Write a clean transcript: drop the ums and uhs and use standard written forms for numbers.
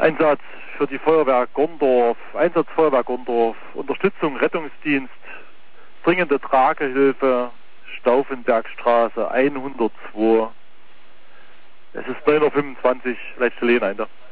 Einsatz für die Feuerwehr Gondorf, Einsatz Feuerwehr Gondorf, Unterstützung Rettungsdienst, dringende Tragehilfe, Stauffenbergstraße 102. Es ist 9:25 Uhr, letzte Lehne.